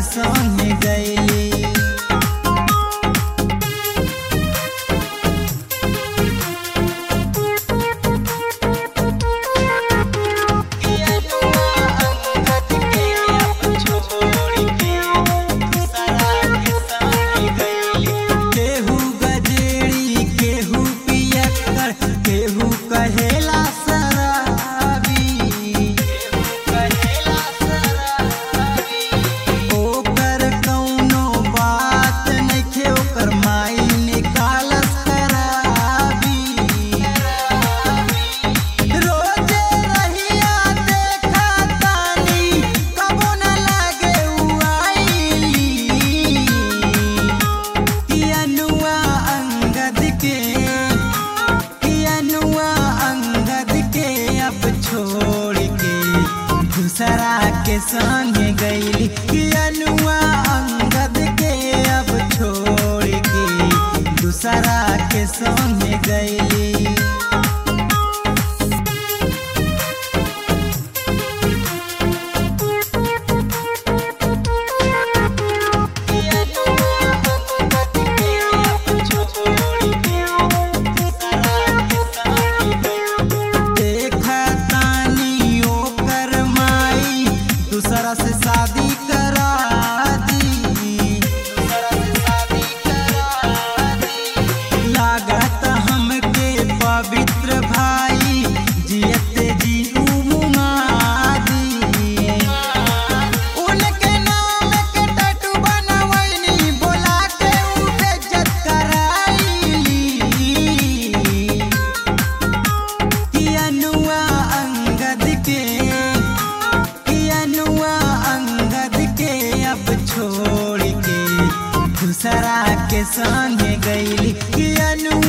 संग गईली। कहेला शराबी ओकर कौनो बात नइखे, ओकर माई निकालस खराबी। रोजे रहिया देखा तानी कबो न लागे उआइली। अनुआ अंगद के अब छोड़ के दूसरा के संग गईली। अनुआ अंगद के अब छोड़ के दूसरा के संग गईली। दूसरा से शादी करा दी, लागत हमके पवित्र भाई जियते जी मुआ दी। उनके नाम के टैटू बनवैनी, बोला के बेइज्जत कराईली। अनुआ अंगद के अब छोड़ के दूसरा के संग गईली।